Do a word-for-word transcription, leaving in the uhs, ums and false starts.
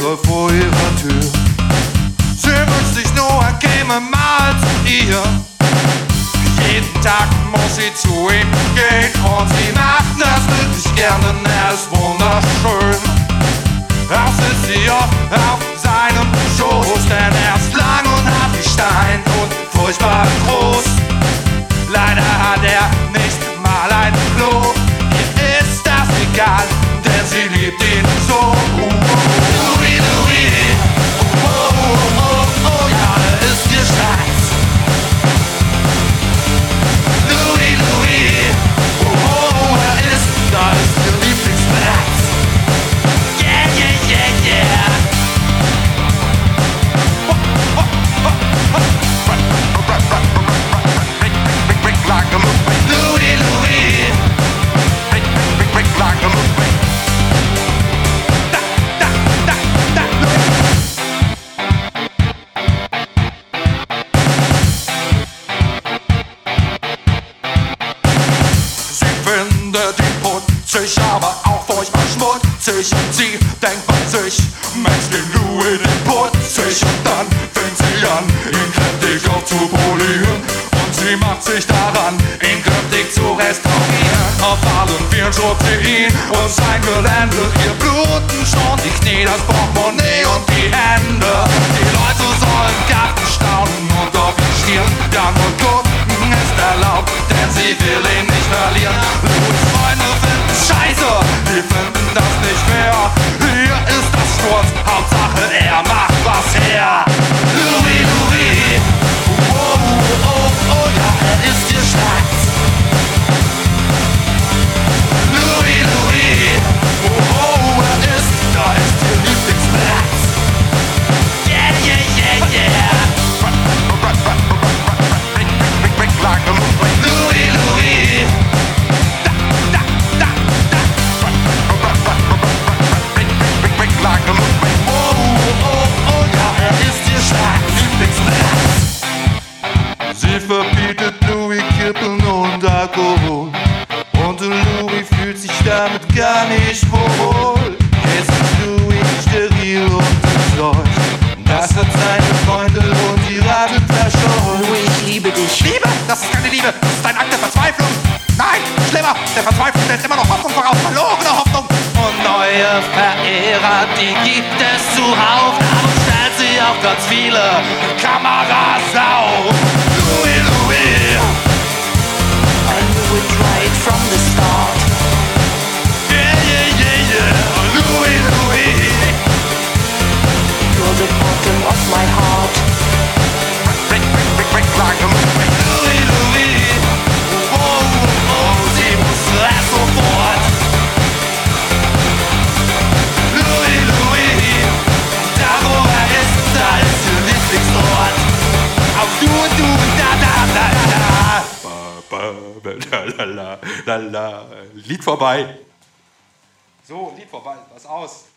wäre vor ihrer Tür. Sie wünscht sich nur, er käme mal zu ihr. Jeden Tag muss sie zu ihm gehen und sie macht das wirklich gern, denn er ist wunderschön. Auch sitzt sie oft auf seinem Schoß, denn er ist lang und hart wie Stein und furchtbar groß. Leider hat er nicht mal ein Klo, ihr ist das egal, denn sie liebt ihn so. Louis, Louis, oh, oh, oh, oh, ja, er ist ihr Schatz. Louis, Louis, oh, oh, er ist, da ist ihr Lieblingsplatz. Yeah, yeah, yeah, yeah. Oh, oh, oh, oh. Louis, Louis, break, break, break like a movie. Da, da, da, da, Sie findet ihn putzig, aber auch furchtbar schmutzig. Und sie denkt bei sich, Mensch, den Louis, den putzig. Und dann fängt sie an, ihn kräftig aufzupolieren. Und sie macht sich daran, ihn kräftig zu restaurieren. Auf allen Vieren schob sie ihn und sein Gelände. Ihr bluten schon die Knie, das Portemonnaie und die Hände. Die Leute sollen Garten staunen und auf ihn stieren. Ja, nur gucken ist erlaubt, denn sie will ihn nicht verlieren. Louis' Freunde finden scheiße, die finden das nicht fair. Hier ist das Sturz, Hauptsache er macht was her. Louis, Louis, oh, oh, oh, oh, ja, er ist ihr Schatz. Louis, Louis, oh, oh, er ist, da ist ihr Lieblingsplatz. Yeah, yeah, yeah, yeah. Louis, Louis, da, da, da, da. Oh, oh, oh, ja, er ist ihr Schatz, Lieblingsplatz. Sie verbietet Louis Kippen und Alkohol. Und Louis fühlt sich damit gar nicht wohl. Jetzt ist Louis steril und verseucht. Das hat seine Freunde und die Rate verscheucht. Louis, ich liebe dich. Liebe? Das ist keine Liebe, das ist ein Akt der Verzweiflung. Nein, schlimmer, der Verzweiflung stellt immer noch Hoffnung voraus, verlorene Hoffnung. Und neue Verehrer, die gibt es zuhauf. Darum stellt sie auch ganz viele Kameras auf. Louis, Louis, I knew it right from the start. yeah, yeah, yeah, yeah. Louis, Louis, You're the bottom of my heart. break, break, break, break like a movie. Louis, Louis, oh, oh, oh, sie wusste es sofort. Louis, Louis, da wo er ist, da ist ihr Lieblingsort. Auf du und du und da, da, da, da. Ba, ba, la, la, la, la, la. Lied vorbei. So, Lied vorbei, was aus.